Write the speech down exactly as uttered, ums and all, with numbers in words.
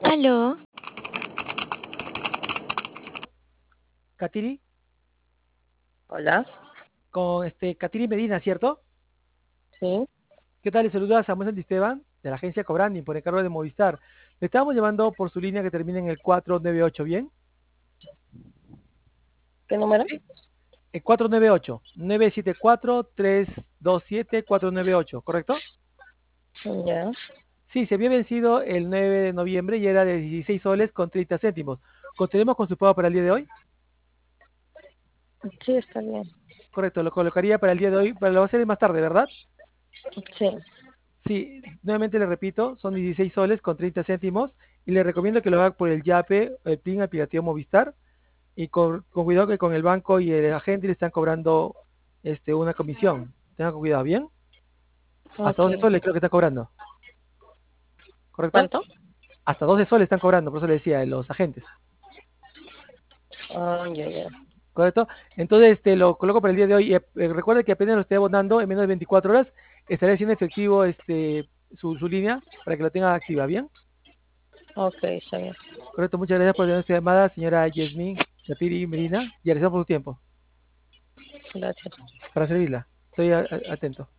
Aló, Katiri, Hola, con este Katiri Medina, ¿cierto? sí, ¿Qué tal? Le saluda a Samuel Santisteban de la agencia Cobrani por encargo de Movistar. Le estamos llamando por su línea que termina en el cuatro nueve ocho, ¿bien? ¿qué número? Sí. El cuatro nueve ocho, nueve siete cuatro, tres dos siete, cuatro nueve ocho, ¿correcto? Ya, Sí, se había vencido el nueve de noviembre y era de dieciséis soles con treinta céntimos. ¿Continuemos con su pago para el día de hoy? sí, está bien. Correcto, lo colocaría para el día de hoy, pero lo va a hacer más tarde, ¿verdad? Sí, Sí, nuevamente le repito, son dieciséis soles con treinta céntimos y le recomiendo que lo haga por el Yape, el PIN aplicativo Movistar y con, con cuidado que con el banco y el agente le están cobrando este, una comisión. Tenga cuidado, ¿bien? Hasta ok. doce soles creo que está cobrando, ¿correcto? ¿Cuánto? Hasta doce soles están cobrando, por eso le decía, los agentes, Ah, ya, ya. ¿correcto? Entonces este, lo coloco para el día de hoy. Y, eh, recuerde que apenas lo esté abonando en menos de veinticuatro horas, estaré haciendo efectivo este, su, su línea para que lo tenga activa, ¿bien? Ok, está bien. Correcto, muchas gracias por tener esta llamada, señora Yasmin Katiri Medina, y agradecemos por su tiempo Gracias. para servirla. Estoy a- a- atento.